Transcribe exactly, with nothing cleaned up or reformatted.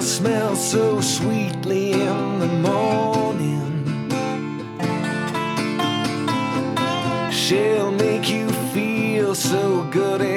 smell so sweetly in the morning. She'll make you feel so good.